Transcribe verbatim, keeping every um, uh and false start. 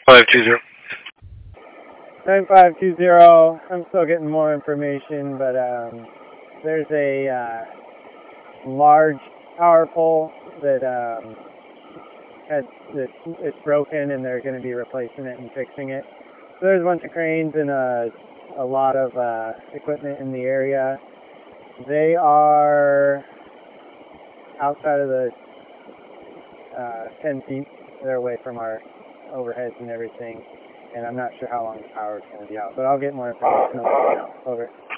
five two zero. nine five two zero. I'm still getting more information, but um, there's a uh, large power pole that um, has it's, it's broken, and they're going to be replacing it and fixing it. So there's a bunch of cranes and a, a lot of uh, equipment in the area. They are outside of the uh, ten feet. They're away from our overheads and everything, and I'm not sure how long the power is going to be out, but I'll get more information. Over.